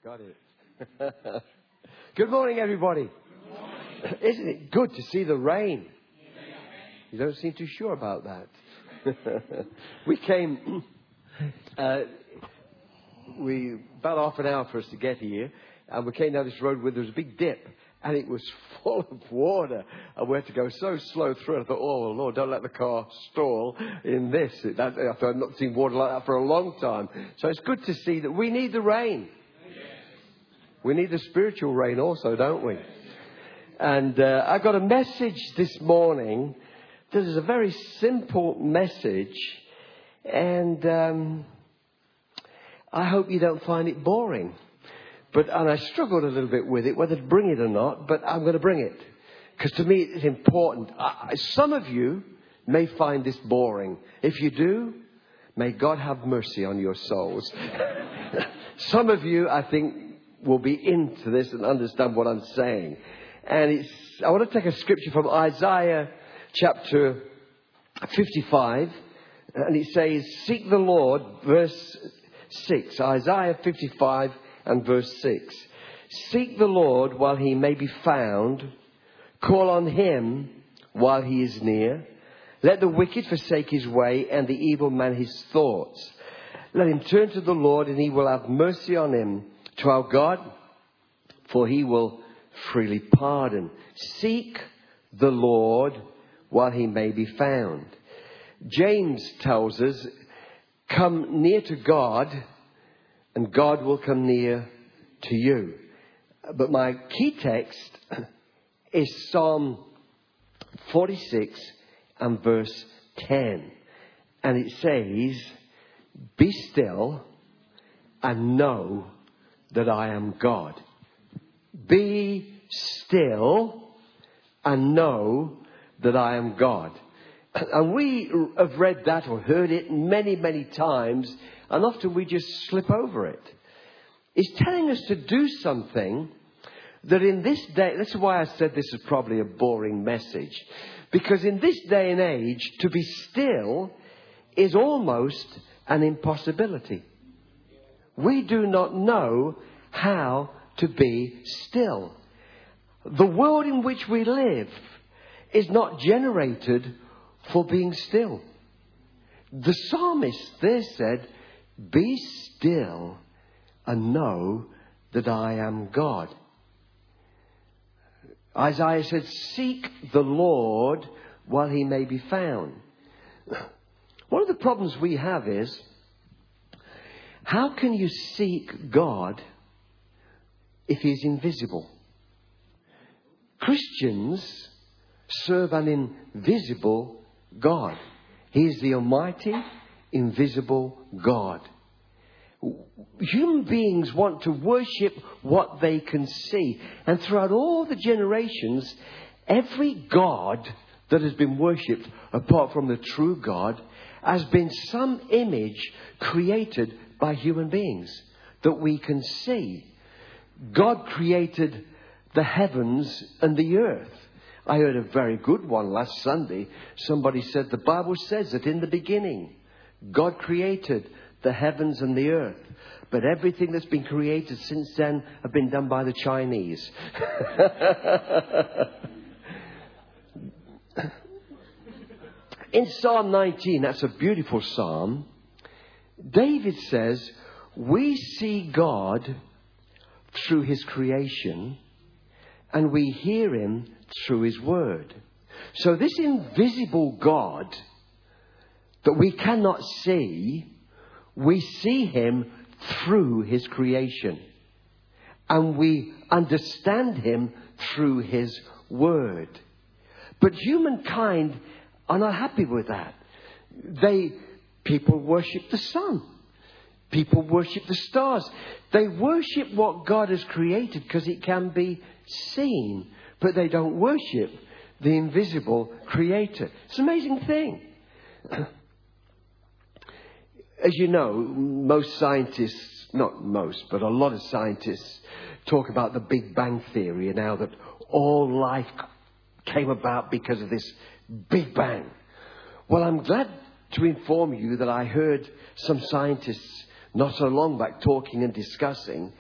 Got it. Good morning, everybody. Good morning. Isn't it good to see the rain? You don't seem too sure about that. We came, about half an hour for us to get here, and we came down this road where there was a big dip, and it was full of water, and we had to go so slow through it. I thought, oh, Lord, don't let the car stall in this. I've not seen water like that for a long time. So it's good to see that we need the rain. We need the spiritual rain also, don't we? And I got a message this morning. This is a very simple message. And I hope you don't find it boring. And I struggled a little bit with it, whether to bring it or not. But I'm going to bring it. Because to me it's important. Some of you may find this boring. If you do, may God have mercy on your souls. Some of you, I think, will be into this and understand what I'm saying. And I want to take a scripture from Isaiah chapter 55. And it says, seek the Lord, verse 6. Isaiah 55 and verse 6. Seek the Lord while he may be found. Call on him while he is near. Let the wicked forsake his way and the evil man his thoughts. Let him turn to the Lord and he will have mercy on him. To our God, for he will freely pardon. Seek the Lord while he may be found. James tells us, come near to God and God will come near to you. But my key text is Psalm 46 and verse 10. And it says, be still and know that I am God. Be still and know that I am God. And we have read that or heard it many, many times, and often we just slip over it. It's telling us to do something that in this day, that's why I said this is probably a boring message. Because in this day and age, to be still is almost an impossibility. We do not know how to be still. The world in which we live is not generated for being still. The psalmist there said, be still and know that I am God. Isaiah said, seek the Lord while he may be found. One of the problems we have is, how can you seek God if he's invisible? Christians serve an invisible God. He is the almighty, invisible God. Human beings want to worship what they can see. And throughout all the generations, every God that has been worshipped, apart from the true God, has been some image created by human beings that we can see. God created the heavens and the earth. I heard a very good one last Sunday. Somebody said the Bible says that in the beginning, God created the heavens and the earth. But everything that's been created since then have been done by the Chinese. In Psalm 19, that's a beautiful psalm. David says, we see God through his creation and we hear him through his word. So this invisible God that we cannot see, we see him through his creation. And we understand him through his word. But humankind are not happy with that. People worship the sun. People worship the stars. They worship what God has created because it can be seen. But they don't worship the invisible creator. It's an amazing thing. As you know, most scientists, not most, but a lot of scientists talk about the Big Bang Theory and how that all life came about because of this Big Bang. Well, I'm glad to inform you that I heard some scientists not so long back talking and discussing,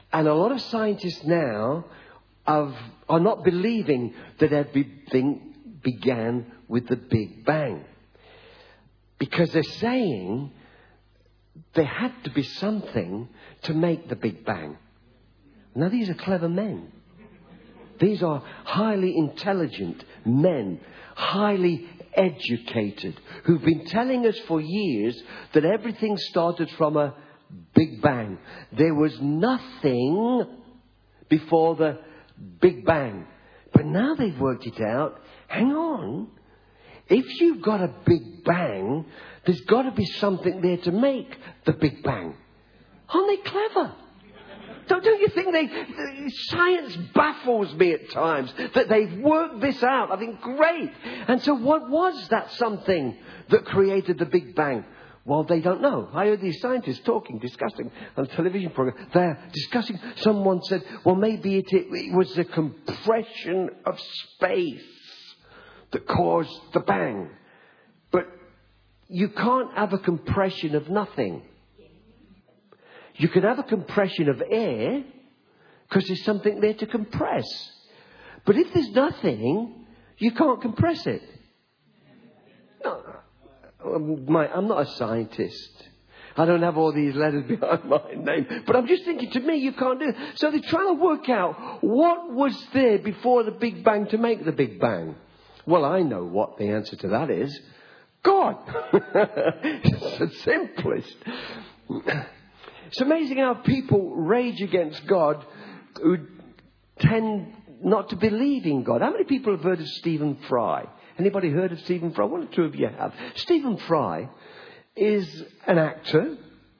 And a lot of scientists now are not believing that everything began with the Big Bang. Because they're saying there had to be something to make the Big Bang. Now, these are clever men. These are highly intelligent men, highly educated, who've been telling us for years that everything started from a Big Bang. There was nothing before the Big Bang. But now they've worked it out. Hang on. If you've got a Big Bang, there's got to be something there to make the Big Bang. Aren't they clever? Don't you think science baffles me at times that they've worked this out? I think, great. And so what was that something that created the Big Bang? Well, they don't know. I heard these scientists discussing on a television program. They're discussing. Someone said, well, maybe it was the compression of space that caused the bang. But you can't have a compression of nothing. You can have a compression of air because there's something there to compress. But if there's nothing, you can't compress it. No, I'm not a scientist. I don't have all these letters behind my name. But I'm just thinking, to me, you can't do it. So they're trying to work out what was there before the Big Bang to make the Big Bang. Well, I know what the answer to that is. God. It's the simplest. It's amazing how people rage against God who tend not to believe in God. How many people have heard of Stephen Fry? Anybody heard of Stephen Fry? One or two of you have. Stephen Fry is an actor,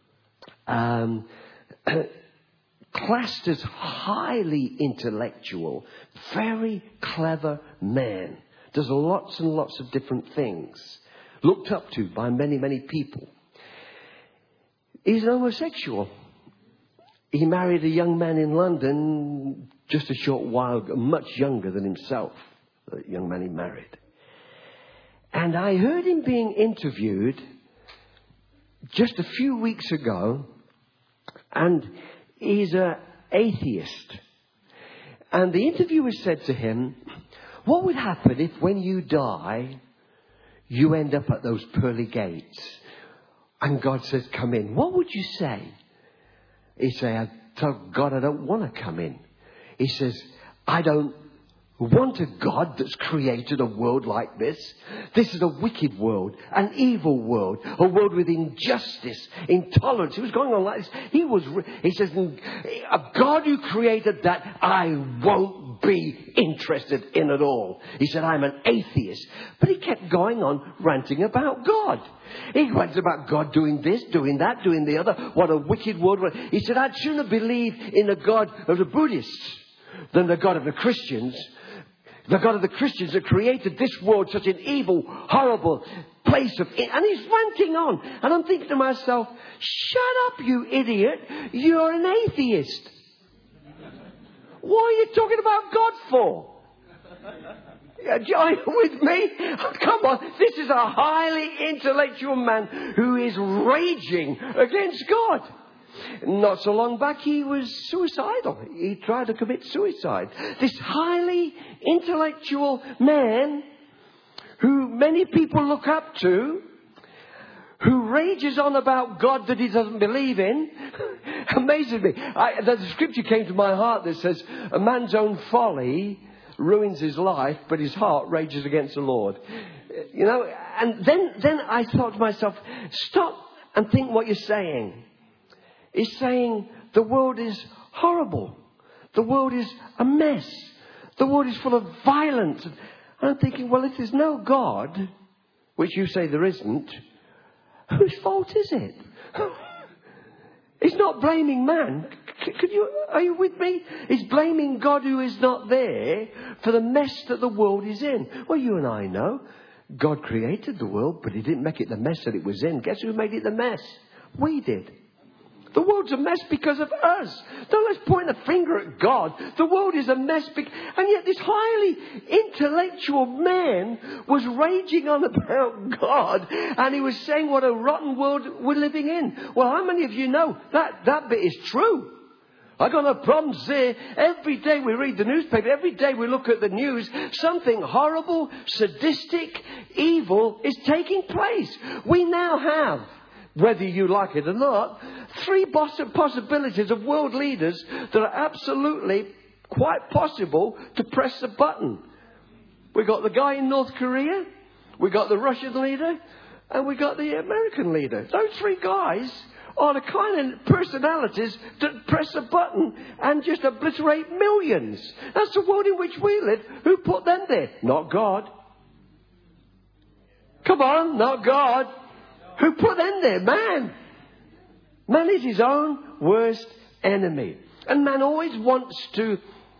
classed as highly intellectual, very clever man. Does lots and lots of different things. Looked up to by many, many people. He's an homosexual. He married a young man in London just a short while, much younger than himself, the young man he married. And I heard him being interviewed just a few weeks ago, and he's an atheist. And the interviewer said to him, what would happen if when you die, you end up at those pearly gates? And God says, come in. What would you say? He said, I tell God I don't want to come in. He says, I don't want a God that's created a world like this. This is a wicked world, an evil world, a world with injustice, intolerance. It was going on like this. He says, a God who created that, I won't be interested in at all. He said, I'm an atheist. But he kept going on ranting about God. He went about God doing this, doing that, doing the other. What a wicked world. He said, I'd sooner believe in the God of the Buddhists than the God of the Christians. The God of the Christians that created this world, such an evil, horrible place of... And he's ranting on. And I'm thinking to myself, shut up, you idiot. You're an atheist. What are you talking about God for? Are you with me? Oh, come on. This is a highly intellectual man who is raging against God. Not so long back, he was suicidal. He tried to commit suicide. This highly intellectual man who many people look up to, who rages on about God that he doesn't believe in, amazes me. The scripture came to my heart that says, a man's own folly ruins his life, but his heart rages against the Lord. You know, and then I thought to myself, stop and think what you're saying. He's saying the world is horrible. The world is a mess. The world is full of violence. And I'm thinking, well, if there's no God, which you say there isn't, whose fault is it? He's not blaming man. Are you with me? He's blaming God who is not there for the mess that the world is in. Well, you and I know God created the world, but he didn't make it the mess that it was in. Guess who made it the mess? We did. The world's a mess because of us. Don't let's point a finger at God. The world is a mess. And yet this highly intellectual man was raging on about God. And he was saying what a rotten world we're living in. Well, how many of you know that bit is true? I got no problems there. Every day we read the newspaper. Every day we look at the news. Something horrible, sadistic, evil is taking place. We now have, whether you like it or not, 3 possibilities of world leaders that are absolutely quite possible to press the button. We got the guy in North Korea. We got the Russian leader. And we got the American leader. Those 3 guys are the kind of personalities that press a button and just obliterate millions. That's the world in which we live. Who put them there? Not God. Come on, not God. Who put them there? Man. Man is his own worst enemy. And man always wants to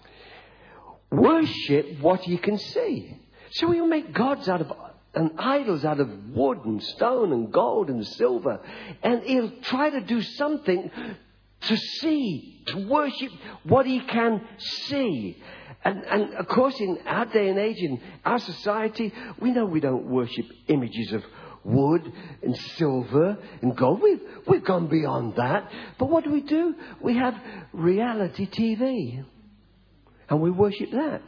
worship what he can see. So he'll make gods out of and idols out of wood and stone and gold and silver. And he'll try to do something to see, to worship what he can see. And of course, in our day and age, in our society, we know we don't worship images of wood and silver and gold. We've gone beyond that. But what do? We have reality TV. And we worship that.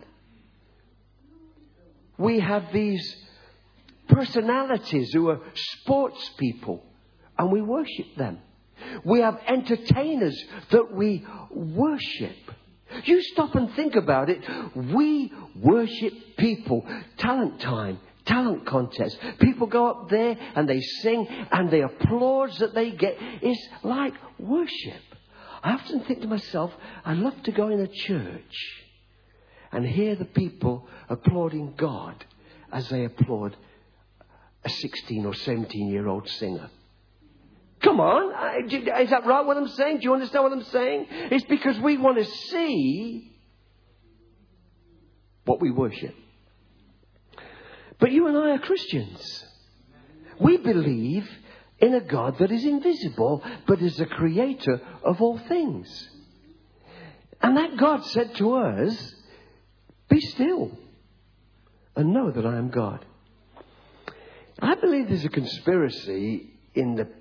We have these personalities who are sports people, and we worship them. We have entertainers that we worship. You stop and think about it. We worship people. Talent time, talent contest. People go up there and they sing, and the applause that they get is like worship. I often think to myself, I love to go in a church and hear the people applauding God as they applaud a 16 or 17-year-old singer. Come on. Is that right what I'm saying? Do you understand what I'm saying? It's because we want to see what we worship. But you and I are Christians. We believe in a God that is invisible, but is the creator of all things. And that God said to us, be still and know that I am God. I believe there's a conspiracy in the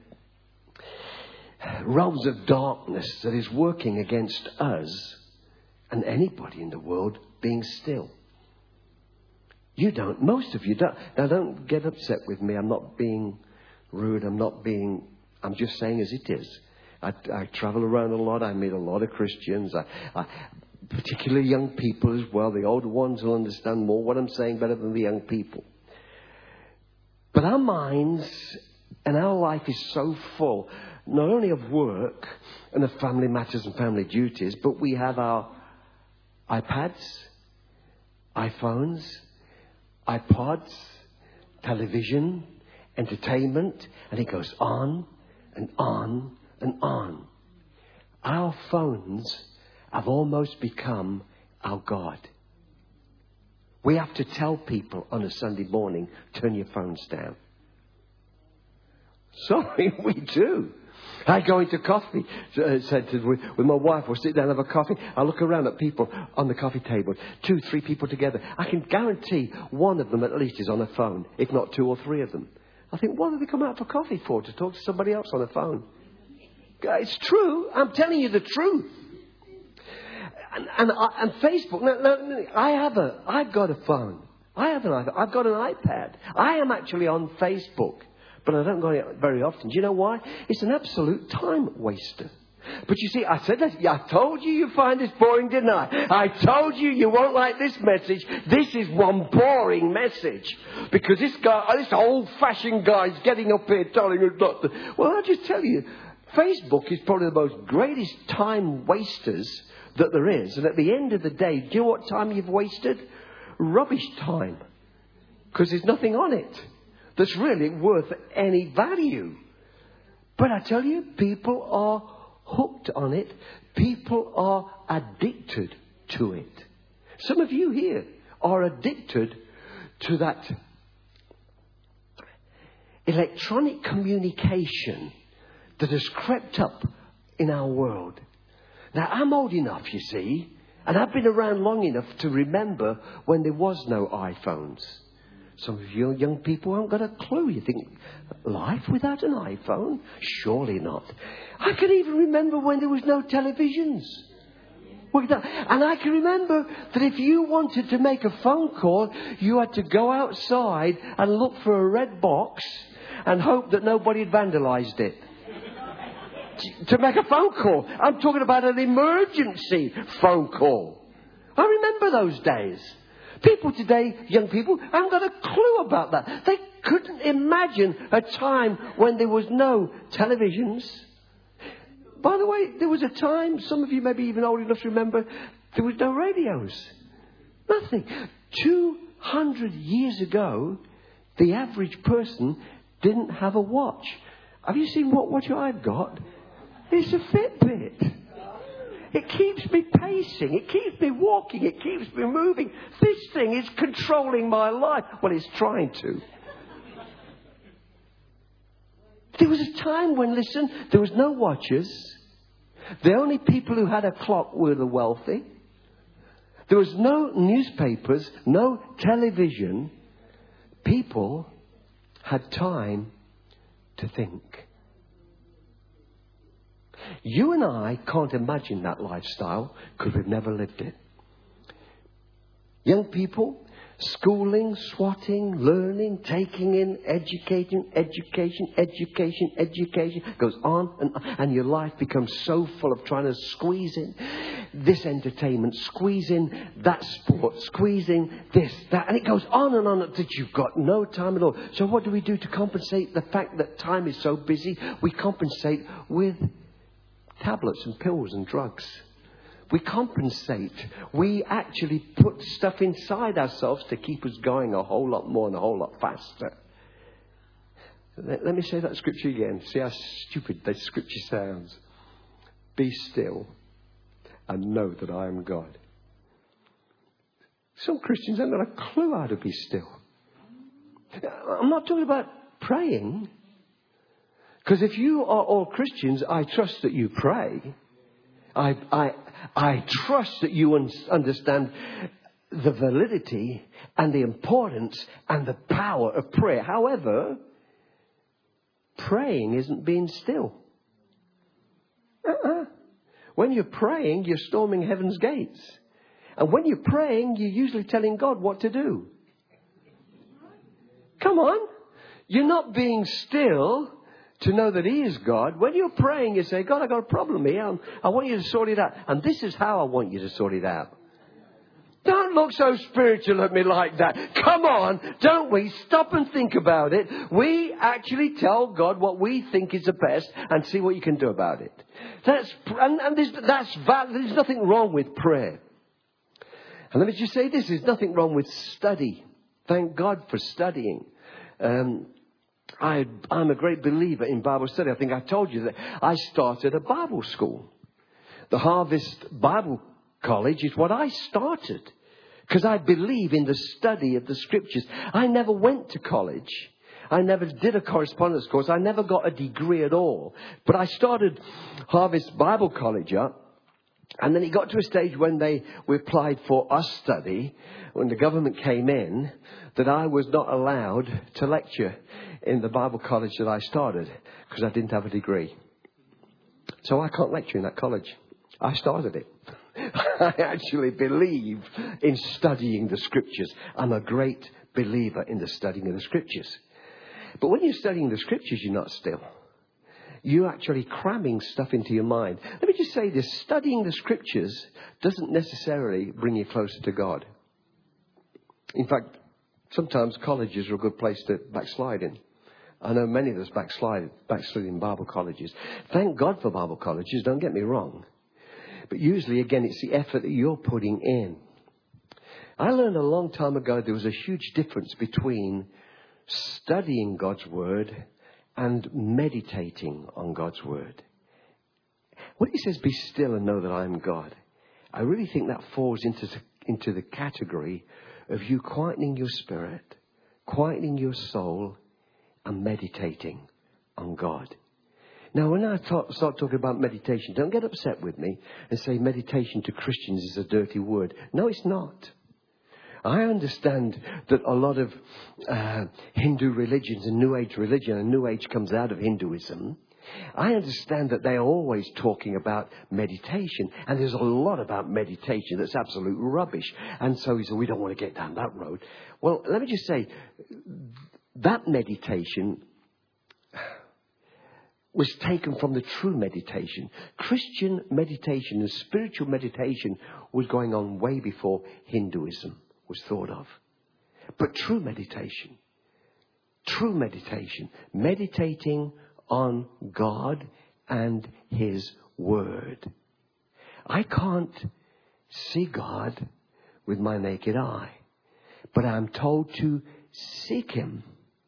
realms of darkness that is working against us and anybody in the world being still. You don't. Most of you don't. Now, don't get upset with me. I'm not being rude. I'm just saying as it is. I travel around a lot. I meet a lot of Christians. Particularly young people as well. The older ones will understand more what I'm saying better than the young people. But our minds and our life is so full, not only of work and of family matters and family duties, but we have our iPads, iPhones, iPods, television, entertainment, and it goes on and on and on. Our phones have almost become our God. We have to tell people on a Sunday morning, turn your phones down. Sorry, we do. I go into coffee, with my wife, we'll sit down and have a coffee. I look around at people on the coffee table, 2, 3 people together. I can guarantee one of them at least is on a phone, if not 2 or 3 of them. I think, what do they come out for coffee for? To talk to somebody else on the phone? It's true. I'm telling you the truth. And Facebook. No, I've got a phone. I have an iPad. I've got an iPad. I am actually on Facebook, but I don't go on it very often. Do you know why? It's an absolute time waster. But you see, I said that. I told you find this boring, didn't I? I told you won't like this message. This is one boring message. Because this old-fashioned guy's getting up here telling us not to. Well, I'll just tell you, Facebook is probably the most greatest time wasters that there is. And at the end of the day, do you know what time you've wasted? Rubbish time. Because there's nothing on it that's really worth any value. But I tell you, people are hooked on it. People are addicted to it. Some of you here are addicted to that electronic communication that has crept up in our world. Now, I'm old enough, you see, and I've been around long enough to remember when there was no iPhones. Some of you young people haven't got a clue. You think, life without an iPhone? Surely not. I can even remember when there was no televisions. And I can remember that if you wanted to make a phone call, you had to go outside and look for a red box and hope that nobody had vandalised it. To make a phone call. I'm talking about an emergency phone call. I remember those days. People today, young people, haven't got a clue about that. They couldn't imagine a time when there was no televisions. By the way, there was a time, some of you may be even old enough to remember, there was no radios. Nothing. 200 years ago, the average person didn't have a watch. Have you seen what watch I've got? It's a Fitbit. It keeps me pacing. It keeps me walking. It keeps me moving. This thing is controlling my life. Well, it's trying to. There was a time when, listen, there was no watches. The only people who had a clock were the wealthy. There was no newspapers, no television. People had time to think. You and I can't imagine that lifestyle because we've never lived it. Young people, schooling, swatting, learning, taking in, education, goes on, and your life becomes so full of trying to squeeze in this entertainment, squeeze in that sport, squeeze in this, that, and it goes on and on that you've got no time at all. So what do we do to compensate the fact that time is so busy? We compensate with tablets and pills and drugs. We compensate. We actually put stuff inside ourselves to keep us going a whole lot more and a whole lot faster. Let me say that scripture again. See how stupid that scripture sounds. Be still and know that I am God. Some Christians haven't got a clue how to be still. I'm not talking about praying. Because if you are all Christians, I trust that you pray. I trust that you understand the validity and the importance and the power of prayer. However, praying isn't being still. When you're praying, you're storming heaven's gates. And when you're praying, you're usually telling God what to do. Come on. You're not being still to know that He is God. When you're praying, you say, God, I've got a problem here. I want you to sort it out. And this is how I want you to sort it out. Don't look so spiritual at me like that. Come on, don't we? Stop and think about it. We actually tell God what we think is the best and see what you can do about it. There's nothing wrong with prayer. And let me just say this, there's nothing wrong with study. Thank God for studying. I'm a great believer in Bible study. I think I told you that I started a Bible school. The Harvest Bible College is what I started because I believe in the study of the Scriptures. I never went to college. I never did a correspondence course. I never got a degree at all. But I started Harvest Bible College up. And then it got to a stage when we applied for us study, when the government came in, that I was not allowed to lecture in the Bible college that I started because I didn't have a degree. So I can't lecture in that college. I started it. I actually believe in studying the Scriptures. I'm a great believer in the studying of the Scriptures. But when you're studying the Scriptures, you're not still. You're actually cramming stuff into your mind. Let me just say this. Studying the Scriptures doesn't necessarily bring you closer to God. In fact, sometimes colleges are a good place to backslide in. I know many of us backslid in Bible colleges. Thank God for Bible colleges, don't get me wrong. But usually, again, it's the effort that you're putting in. I learned a long time ago there was a huge difference between studying God's Word and meditating on God's Word. When He says, be still and know that I am God, I really think that falls into the category of you quietening your spirit, quietening your soul, and meditating on God. Now, when I start talking about meditation, don't get upset with me and say meditation to Christians is a dirty word. No, it's not. I understand that a lot of Hindu religions and New Age religion, and New Age comes out of Hinduism, I understand that they're always talking about meditation, and there's a lot about meditation that's absolute rubbish. And so he said, we don't want to get down that road. Well, let me just say, that meditation was taken from the true meditation. Christian meditation and spiritual meditation was going on way before Hinduism was thought of. But true meditation, meditating on God and His Word. I can't see God with my naked eye, but I'm told to seek Him.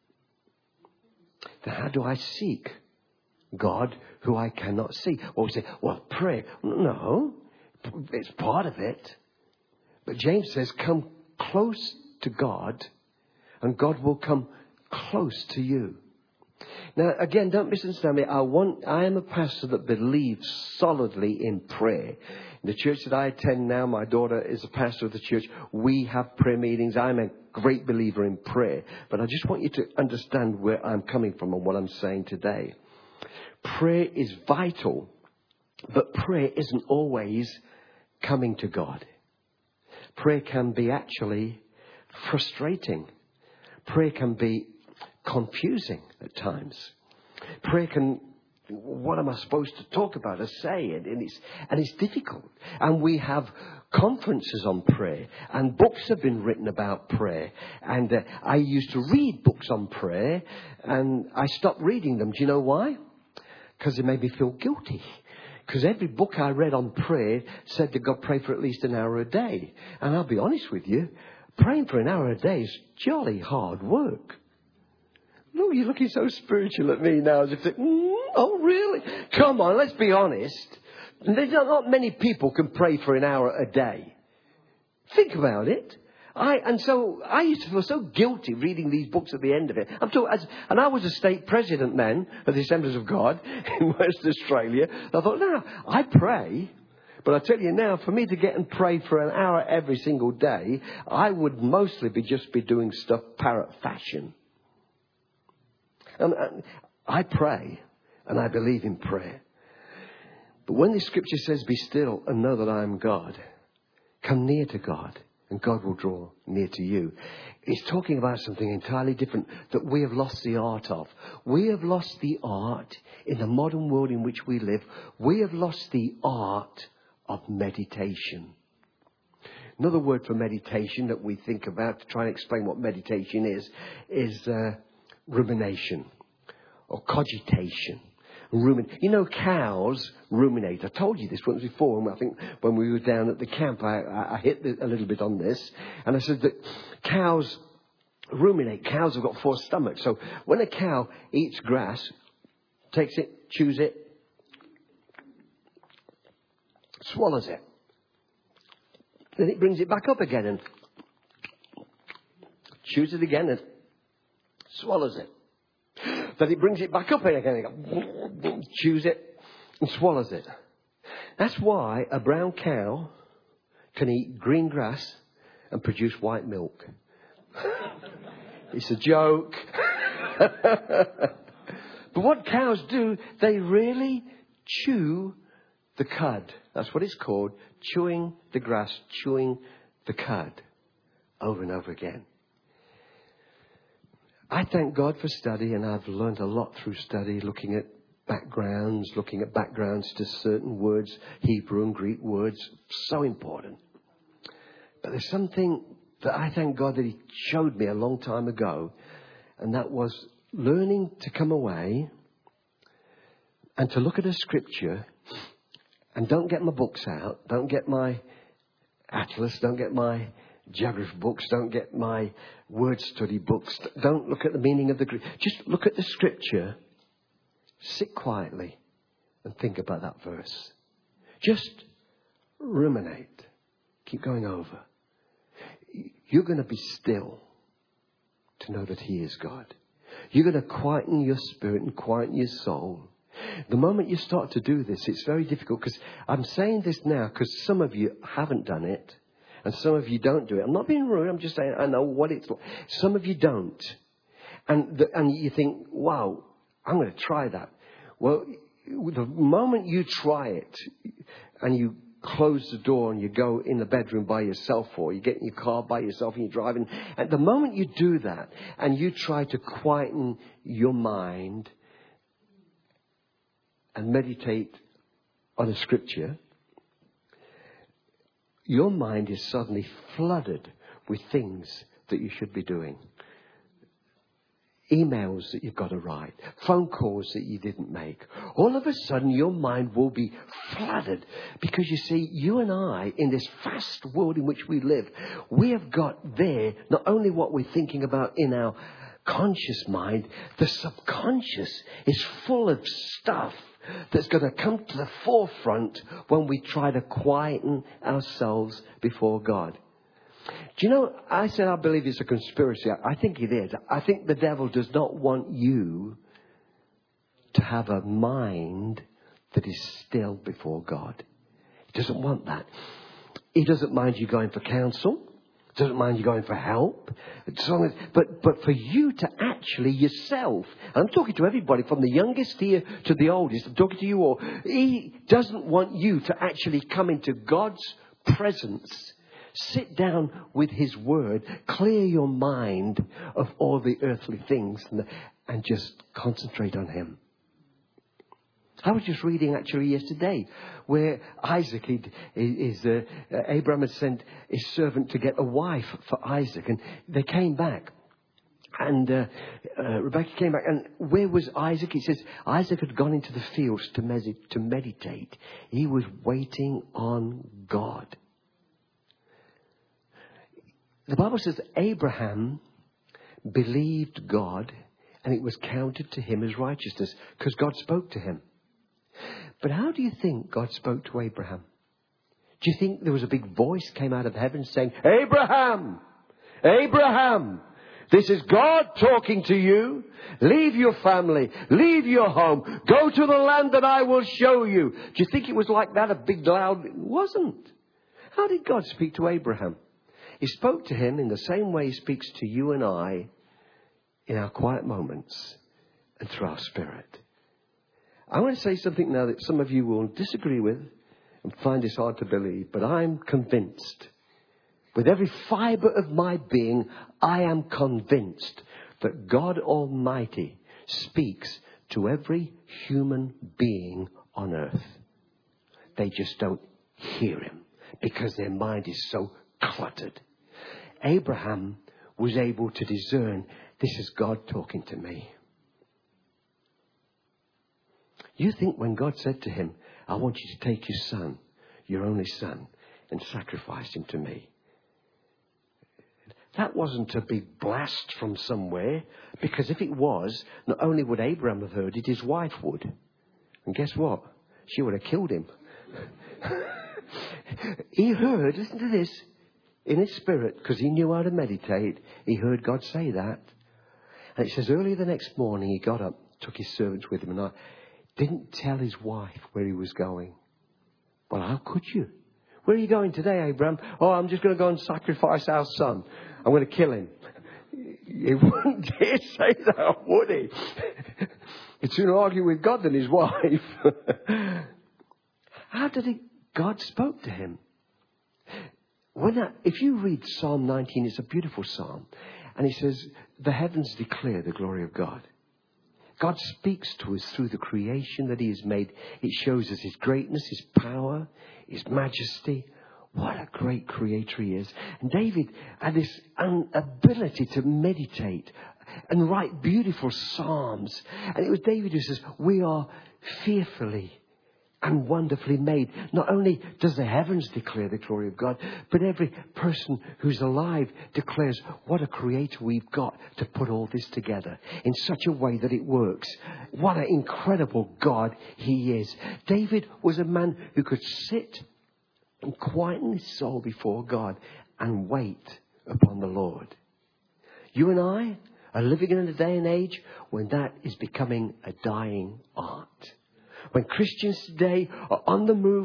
Then how do I seek God who I cannot see? Well, we say, well, pray. No, it's part of it. But James says, come close to God, and God will come close to you. Now, again, don't misunderstand me. I am a pastor that believes solidly in prayer. In the church that I attend now, my daughter is a pastor of the church. We have prayer meetings. I'm a great believer in prayer. But I just want you to understand where I'm coming from and what I'm saying today. Prayer is vital, but prayer isn't always coming to God. Prayer can be actually frustrating. Prayer can be confusing at times. Prayer can, what am I supposed to talk about or say? And it's difficult. And we have conferences on prayer, and books have been written about prayer. And I used to read books on prayer, and I stopped reading them. Do you know why? Because it made me feel guilty. Because every book I read on prayer said that God pray for at least an hour a day. And I'll be honest with you, praying for an hour a day is jolly hard work. Look, you're looking so spiritual at me now, as if, oh, really? Come on, let's be honest. There's not many people can pray for an hour a day. Think about it. So I used to feel so guilty reading these books at the end of it. And I was a state president then of the Assemblies of God in West Australia. I thought, no, I pray. But I tell you now, for me to get and pray for an hour every single day, I would mostly just be doing stuff parrot fashion. And I pray, and I believe in prayer. But when the scripture says, be still and know that I am God, come near to God, and God will draw near to you. It's talking about something entirely different that we have lost the art of. We have lost the art in the modern world in which we live. We have lost the art of meditation. Another word for meditation that we think about to try and explain what meditation is rumination or cogitation. You know, cows ruminate. I told you this once before, and I think when we were down at the camp, I hit a little bit on this. And I said that cows ruminate. Cows have got 4 stomachs. So when a cow eats grass, takes it, chews it, swallows it, then it brings it back up again and chews it again and swallows it. Then it brings it back up again and chews it and swallows it. That's why a brown cow can eat green grass and produce white milk. It's a joke. But what cows do, they really chew the cud. That's what it's called. Chewing the grass, chewing the cud over and over again. I thank God for study, and I've learned a lot through study, looking at backgrounds to certain words, Hebrew and Greek words, so important. But there's something that I thank God that He showed me a long time ago, and that was learning to come away and to look at a scripture and don't get my books out, don't get my atlas, don't get my geography books, don't get my word study books, don't look at the meaning of the Greek. Just look at the scripture, sit quietly and think about that verse. Just ruminate. Keep going over. You're going to be still to know that He is God. You're going to quieten your spirit and quieten your soul. The moment you start to do this, it's very difficult, because I'm saying this now because some of you haven't done it. And some of you don't do it. I'm not being rude. I'm just saying I know what it's like. Some of you don't. And you think, wow, I'm going to try that. Well, the moment you try it and you close the door and you go in the bedroom by yourself, or you get in your car by yourself and you're driving, at the moment you do that and you try to quieten your mind and meditate on a scripture, your mind is suddenly flooded with things that you should be doing. Emails that you've got to write, phone calls that you didn't make. All of a sudden, your mind will be flooded. Because you see, you and I, in this fast world in which we live, we have got there not only what we're thinking about in our conscious mind, the subconscious is full of stuff that's going to come to the forefront when we try to quieten ourselves before God. Do you know, I said I believe it's a conspiracy. I think it is. I think the devil does not want you to have a mind that is still before God. He doesn't want that. He doesn't mind you going for counsel. Doesn't mind you going for help. But for you to actually yourself, and I'm talking to everybody from the youngest here to the oldest, I'm talking to you all. He doesn't want you to actually come into God's presence, sit down with His Word, clear your mind of all the earthly things and just concentrate on Him. I was just reading actually yesterday where Isaac, Abraham had sent his servant to get a wife for Isaac, and they came back. And Rebecca came back, and where was Isaac? He says Isaac had gone into the fields to meditate. He was waiting on God. The Bible says Abraham believed God, and it was counted to him as righteousness because God spoke to him. But how do you think God spoke to Abraham? Do you think there was a big voice came out of heaven saying, Abraham, Abraham, this is God talking to you. Leave your family, leave your home, go to the land that I will show you. Do you think it was like that, a big loud? It wasn't. How did God speak to Abraham? He spoke to him in the same way He speaks to you and I in our quiet moments and through our spirit. I want to say something now that some of you will disagree with and find this hard to believe, but I'm convinced, with every fibre of my being, I am convinced that God Almighty speaks to every human being on earth. They just don't hear Him because their mind is so cluttered. Abraham was able to discern, this is God talking to me. You think when God said to him, I want you to take your son, your only son, and sacrifice him to me. That wasn't a big blast from somewhere, because if it was, not only would Abraham have heard it, his wife would. And guess what? She would have killed him. He heard, listen to this, in his spirit, because he knew how to meditate, he heard God say that. And it says early the next morning he got up, took his servants with him, and didn't tell his wife where he was going. Well, how could you? Where are you going today, Abraham? Oh, I'm just going to go and sacrifice our son. I'm going to kill him. He wouldn't dare say that, would he? He'd sooner argue with God than his wife. How did God spoke to him? If you read Psalm 19, it's a beautiful psalm. And it says, the heavens declare the glory of God. God speaks to us through the creation that He has made. It shows us His greatness, His power, His majesty. What a great creator He is. And David had this ability to meditate and write beautiful psalms. And it was David who says, we are fearfully and wonderfully made. Not only does the heavens declare the glory of God, but every person who's alive declares what a creator we've got to put all this together in such a way that it works. What an incredible God He is. David was a man who could sit and quieten his soul before God and wait upon the Lord. You and I are living in a day and age when that is becoming a dying art. When Christians today are on the move,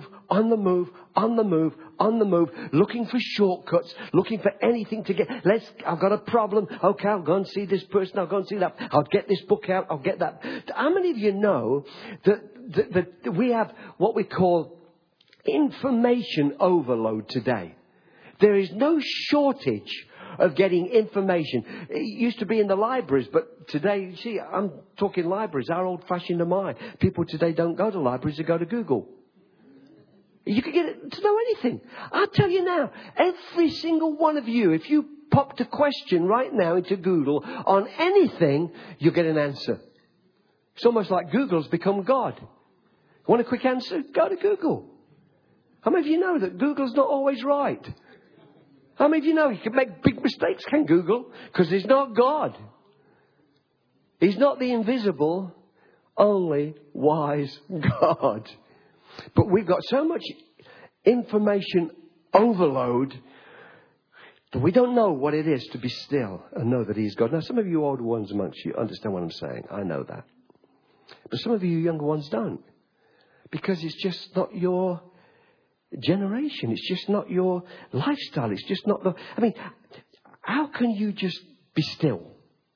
looking for shortcuts, looking for anything to get, I've got a problem. Okay, I'll go and see this person. I'll go and see that. I'll get this book out. I'll get that. How many of you know that we have what we call information overload today? There is no shortage of getting information. It used to be in the libraries, but today, you see, I'm talking libraries. How old-fashioned am I? People today don't go to libraries, they go to Google. You can get to know anything. I'll tell you now, every single one of you, if you popped a question right now into Google on anything, you'll get an answer. It's almost like Google's become God. Want a quick answer? Go to Google. How many of you know that Google's not always right? How many of you know you can make big mistakes, can Google? Because he's not God. He's not the invisible, only wise God. But we've got so much information overload that we don't know what it is to be still and know that he's God. Now, some of you older ones amongst you understand what I'm saying. I know that. But some of you younger ones don't. Because it's just not your generation. It's just not your lifestyle. It's just not how can you just be still?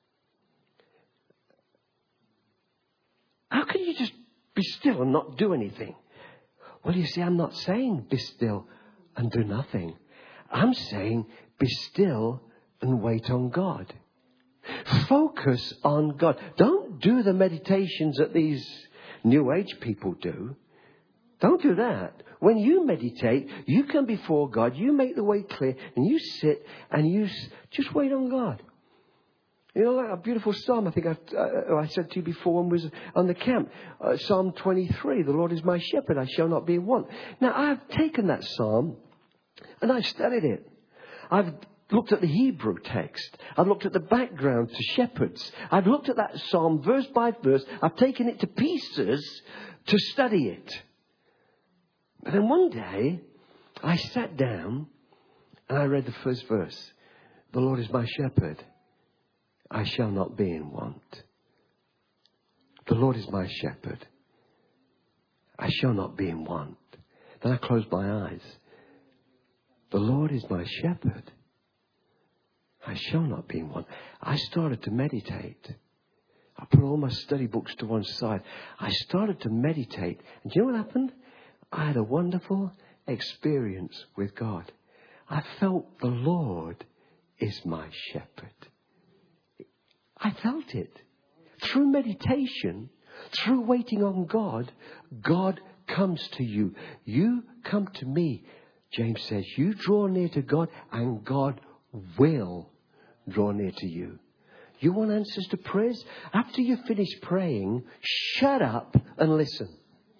How can you just be still and not do anything? Well, you see, I'm not saying be still and do nothing. I'm saying be still and wait on God. Focus on God. Don't do the meditations that these New Age people do. Don't do that. When you meditate, you come before God, you make the way clear, and you sit and you just wait on God. You know, like a beautiful psalm, I think I said to you before when we was on the camp. Psalm 23, the Lord is my shepherd, I shall not be in want. Now, I've taken that psalm and I've studied it. I've looked at the Hebrew text. I've looked at the background to shepherds. I've looked at that psalm verse by verse. I've taken it to pieces to study it. But then one day, I sat down and I read the first verse. The Lord is my shepherd. I shall not be in want. The Lord is my shepherd. I shall not be in want. Then I closed my eyes. The Lord is my shepherd. I shall not be in want. I started to meditate. I put all my study books to one side. I started to meditate. And do you know what happened? I had a wonderful experience with God. I felt the Lord is my shepherd. I felt it. Through meditation, through waiting on God, God comes to you. You come to me. James says, you draw near to God and God will draw near to you. You want answers to prayers? After you finish praying, shut up and listen.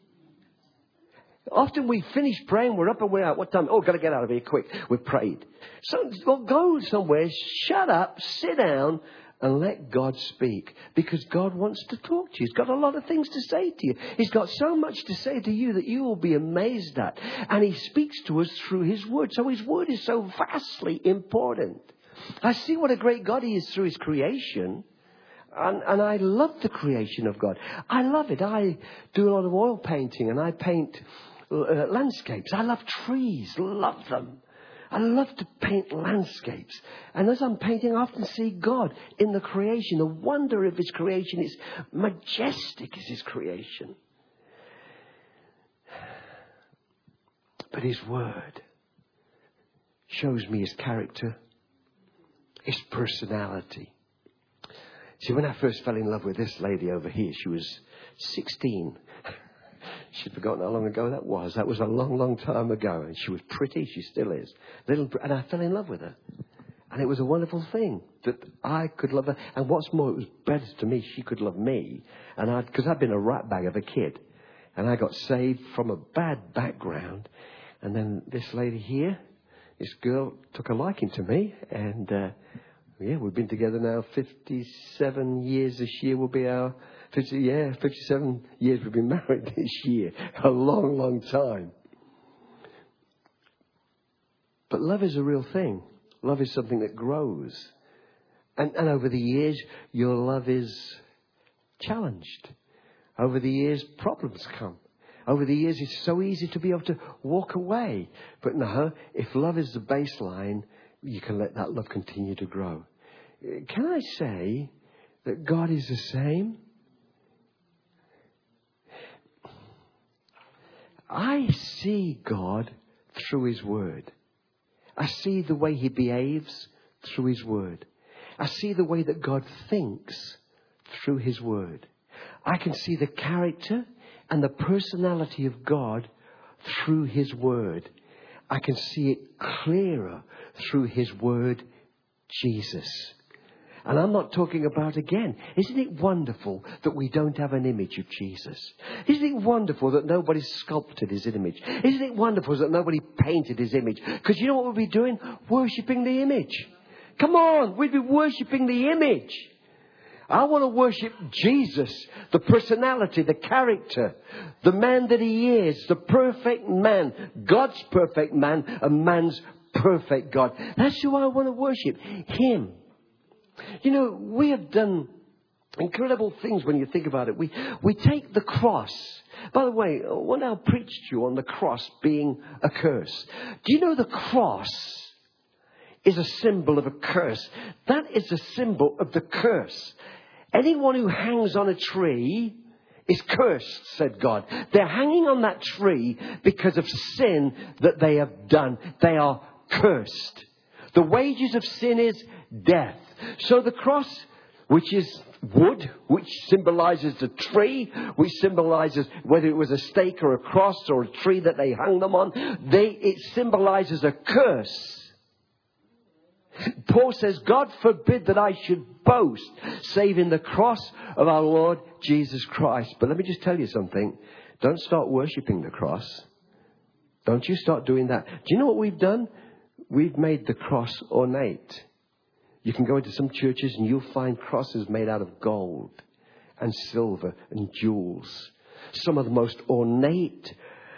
Often we finish praying, we're up and we're out. What time? Oh, got to get out of here quick. We've prayed. So go somewhere, shut up, sit down, and let God speak. Because God wants to talk to you. He's got a lot of things to say to you. He's got so much to say to you that you will be amazed at. And he speaks to us through his word. So his word is so vastly important. I see what a great God he is through his creation. And I love the creation of God. I love it. I do a lot of oil painting and I paint landscapes. I love trees, love them. I love to paint landscapes. And as I'm painting, I often see God in the creation. The wonder of his creation is majestic as his creation. But his word shows me his character, his personality. See, when I first fell in love with this lady over here, she was 16. She'd forgotten how long ago that was. That was a long, long time ago. And she was pretty. She still is. And I fell in love with her. And it was a wonderful thing that I could love her. And what's more, it was better to me, she could love me. And because I'd been a rat bag of a kid. And I got saved from a bad background. And then this lady here, this girl, took a liking to me. And we've been together now 57 years. This year will be our 57 years we've been married this year. A long, long time. But love is a real thing. Love is something that grows. And over the years, your love is challenged. Over the years, problems come. over the years, it's so easy to be able to walk away. But no, if love is the baseline, you can let that love continue to grow. Can I say that God is the same? I see God through His Word. I see the way He behaves through His Word. I see the way that God thinks through His Word. I can see the character and the personality of God through His Word. I can see it clearer through His Word, Jesus. And I'm not talking about, again, isn't it wonderful that we don't have an image of Jesus? Isn't it wonderful that nobody sculpted His image? Isn't it wonderful that nobody painted His image? Because you know what we'll be doing? Worshipping the image. Come on, we'd be worshipping the image. I want to worship Jesus, the personality, the character, the man that He is, the perfect man, God's perfect man, and man's perfect God. That's who I want to worship, Him. You know, we have done incredible things when you think about it. We take the cross. By the way, when I preached to you on the cross being a curse, do you know the cross is a symbol of a curse? That is a symbol of the curse. Anyone who hangs on a tree is cursed, said God. They're hanging on that tree because of sin that they have done. They are cursed. The wages of sin is death. So the cross, which is wood, which symbolizes the tree, which symbolizes whether it was a stake or a cross or a tree that they hung them on, it symbolizes a curse. Paul says, God forbid that I should boast, save in the cross of our Lord Jesus Christ. But let me just tell you something. Don't start worshipping the cross. Don't you start doing that. Do you know what we've done? We've made the cross ornate. You can go into some churches and you'll find crosses made out of gold and silver and jewels. Some of the most ornate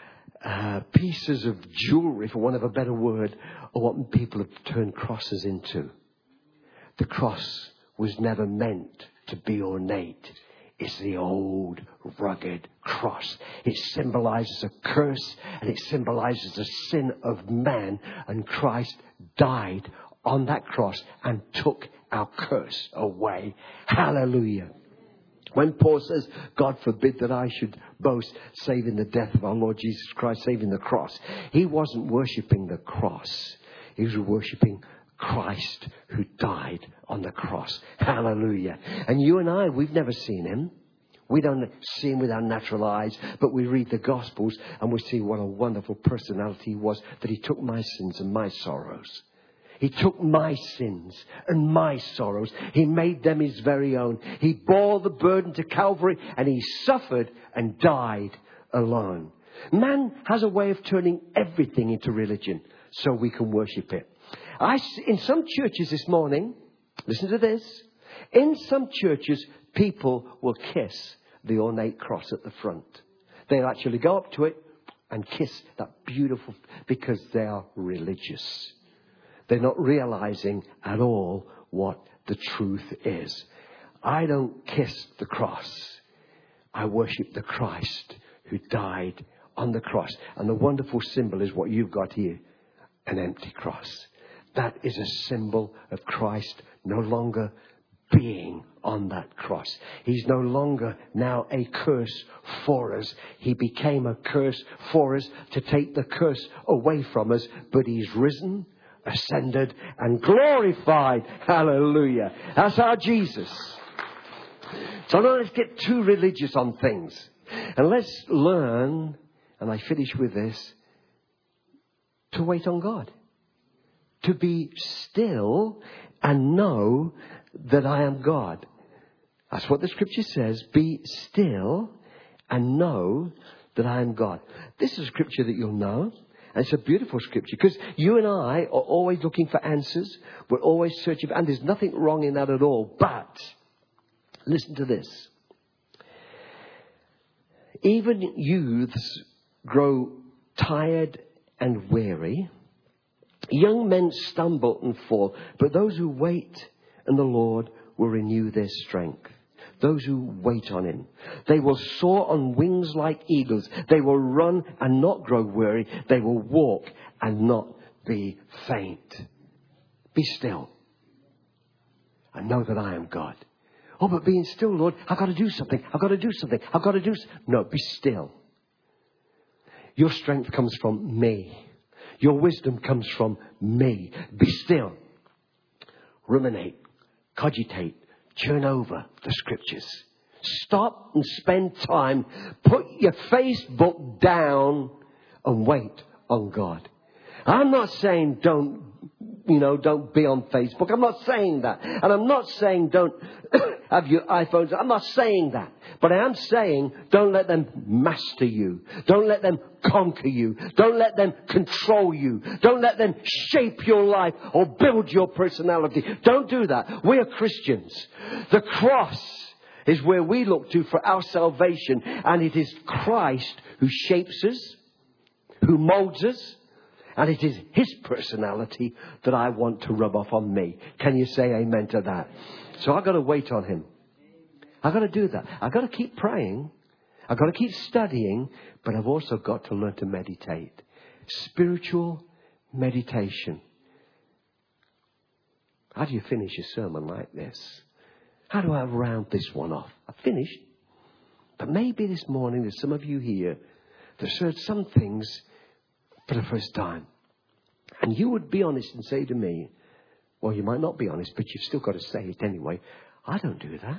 pieces of jewelry, for want of a better word, are what people have turned crosses into. The cross was never meant to be ornate. It's the old, rugged cross. It symbolizes a curse and it symbolizes the sin of man. And Christ died on that cross and took our curse away. Hallelujah. When Paul says, God forbid that I should boast, save in the death of our Lord Jesus Christ, save in the cross, he wasn't worshipping the cross. He was worshipping Christ who died on the cross. Hallelujah. And you and I, we've never seen Him. We don't see Him with our natural eyes, but we read the Gospels and we see what a wonderful personality He was, that He took my sins and my sorrows. He took my sins and my sorrows. He made them His very own. He bore the burden to Calvary and He suffered and died alone. Man has a way of turning everything into religion so we can worship it. In some churches this morning, listen to this. In some churches, people will kiss the ornate cross at the front. They'll actually go up to it and kiss that beautiful, because they are religious. They're not realizing at all what the truth is. I don't kiss the cross. I worship the Christ who died on the cross. And the wonderful symbol is what you've got here, an empty cross. That is a symbol of Christ no longer being on that cross. He's no longer now a curse for us. He became a curse for us to take the curse away from us. But He's risen, ascended and glorified. Hallelujah. That's our Jesus. So now let's get too religious on things. And let's learn, and I finish with this, to wait on God. To be still and know that I am God. That's what the scripture says. Be still and know that I am God. This is a scripture that you'll know. And it's a beautiful scripture because you and I are always looking for answers. We're always searching for, and there's nothing wrong in that at all. But listen to this. Even youths grow tired and weary. Young men stumble and fall. But those who wait in the Lord will renew their strength. those who wait on him. They will soar on wings like eagles. They will run and not grow weary. They will walk and not be faint. Be still and know that I am God. Oh, but being still, Lord, I've got to do something. I've got to do something. I've got to do something. No, be still. Your strength comes from me. Your wisdom comes from me. Be still. Ruminate. Cogitate. Churn over the scriptures. Stop and spend time. Put your Facebook down and wait on God. I'm not saying don't be on Facebook. I'm not saying that. And I'm not saying don't have your iPhones. I'm not saying that. But I am saying don't let them master you. Don't let them conquer you. Don't let them control you. Don't let them shape your life or build your personality. Don't do that. We are Christians. The cross is where we look to for our salvation. And it is Christ who shapes us, who molds us. And it is his personality that I want to rub off on me. Can you say amen to that? So I've got to wait on him. I've got to do that. I've got to keep praying. I've got to keep studying. But I've also got to learn to meditate. Spiritual meditation. How do you finish a sermon like this? How do I round this one off? I've finished. But maybe this morning there's some of you here that's heard some things for the first time. And you would be honest and say to me, well, you might not be honest, but you've still got to say it anyway. I don't do that.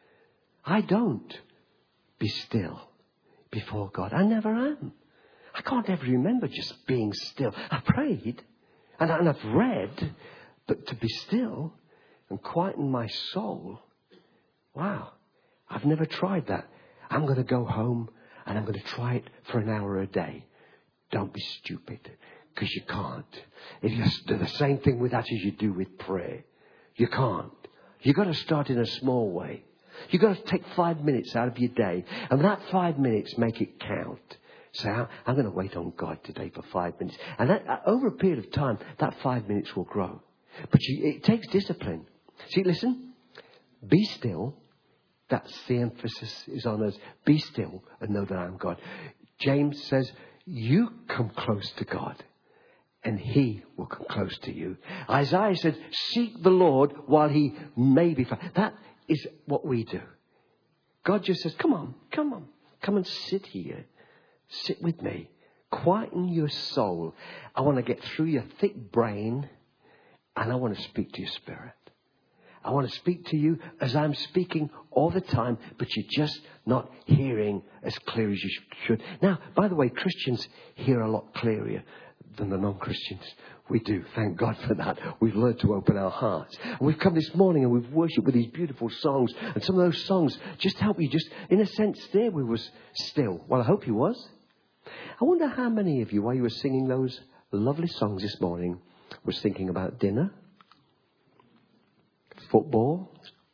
I don't be still before God. I never am. I can't ever remember just being still. I prayed and I've read, but to be still and quieten my soul, wow, I've never tried that. I'm going to go home and I'm going to try it for an hour a day. Don't be stupid, because you can't. If you do the same thing with that as you do with prayer, you can't. You've got to start in a small way. You've got to take 5 minutes out of your day, and that 5 minutes, make it count. Say, I'm going to wait on God today for 5 minutes. And that, over a period of time, that 5 minutes will grow. But it takes discipline. See, listen, be still. That's the emphasis is on us. Be still and know that I'm God. James says, you come close to God and he will come close to you. Isaiah said, seek the Lord while he may be found. That is what we do. God just says, come on, come and sit here. Sit with me. Quieten your soul. I want to get through your thick brain and I want to speak to your spirit. I want to speak to you as I'm speaking all the time, but you're just not hearing as clear as you should. Now, by the way, Christians hear a lot clearer than the non-Christians. We do. Thank God for that. We've learned to open our hearts. And we've come this morning and we've worshipped with these beautiful songs. And some of those songs just help you. Just, in a sense, there we was still. Well, I hope you was. I wonder how many of you, while you were singing those lovely songs this morning, was thinking about dinner, football,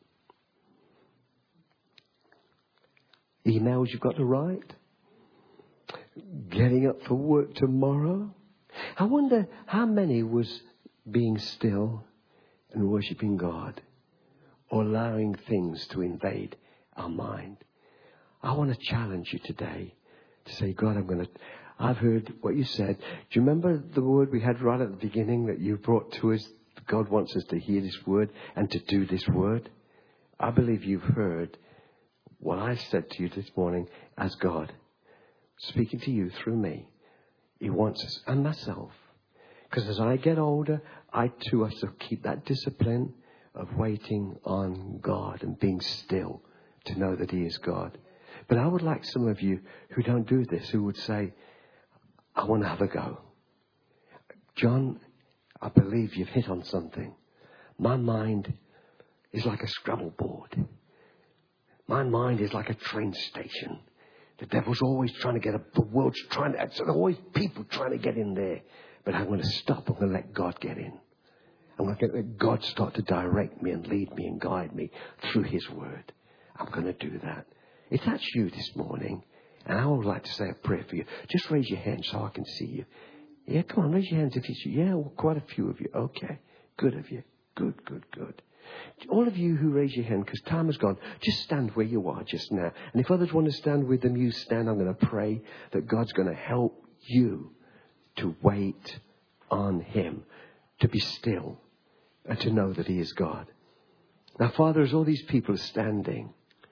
emails you've got to write, getting up for work tomorrow. I wonder how many was being still and worshipping God or allowing things to invade our mind. I want to challenge you today to say, God, I've heard what you said. Do you remember the word we had right at the beginning that you brought to us? God wants us to hear this word and to do this word. I believe you've heard what I said to you this morning as God speaking to you through me. He wants us and myself. Because as I get older, I too have to keep that discipline of waiting on God and being still to know that he is God. But I would like some of you who don't do this, who would say, I want to have a go. John, I believe you've hit on something. My mind is like a Scrabble board. My mind is like a train station. The devil's always trying to get up. The world's trying to... There's always people trying to get in there. But I'm going to stop. I'm going to let God get in. I'm going to let God start to direct me and lead me and guide me through his word. I'm going to do that. If that's you this morning, and I would like to say a prayer for you, just raise your hand so I can see you. Yeah, come on, raise your hands if it's you. Yeah, well, quite a few of you. Okay, good of you. Good. All of you who raise your hand, because time has gone, just stand where you are just now. And if others want to stand with them, you stand. I'm going to pray that God's going to help you to wait on him, to be still, and to know that he is God. Now, Father, as all these people are standing,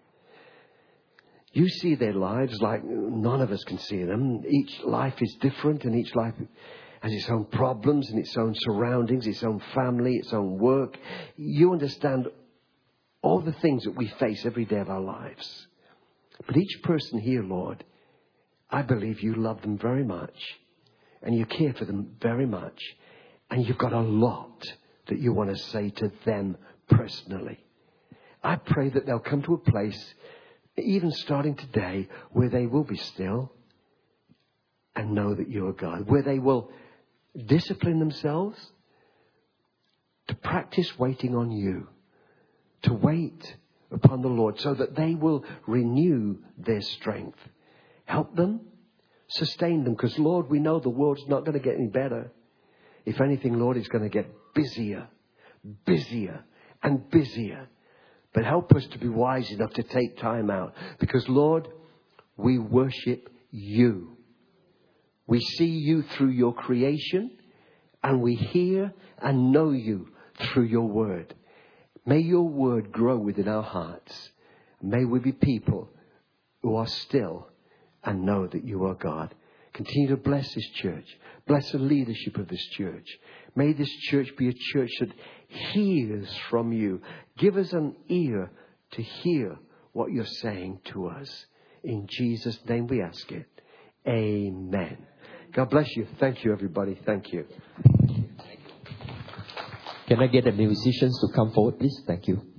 you see their lives like none of us can see them. Each life is different, and each life has its own problems and its own surroundings, its own family, its own work. You understand all the things that we face every day of our lives. But each person here, Lord, I believe you love them very much, and you care for them very much, and you've got a lot that you want to say to them personally. I pray that they'll come to a place, even starting today, where they will be still and know that you are God, where they will discipline themselves to practice waiting on you, to wait upon the Lord so that they will renew their strength. Help them, sustain them, because Lord, we know the world's not going to get any better. If anything, Lord, it's going to get busier and busier. But help us to be wise enough to take time out, because Lord, we worship you. We see you through your creation, and we hear and know you through your word. May your word grow within our hearts. May we be people who are still and know that you are God. Continue to bless this church. Bless the leadership of this church. May this church be a church that hears from you. Give us an ear to hear what you're saying to us. In Jesus' name we ask it. Amen. God bless you. Thank you, everybody. Thank you. Can I get the musicians to come forward, please? Thank you.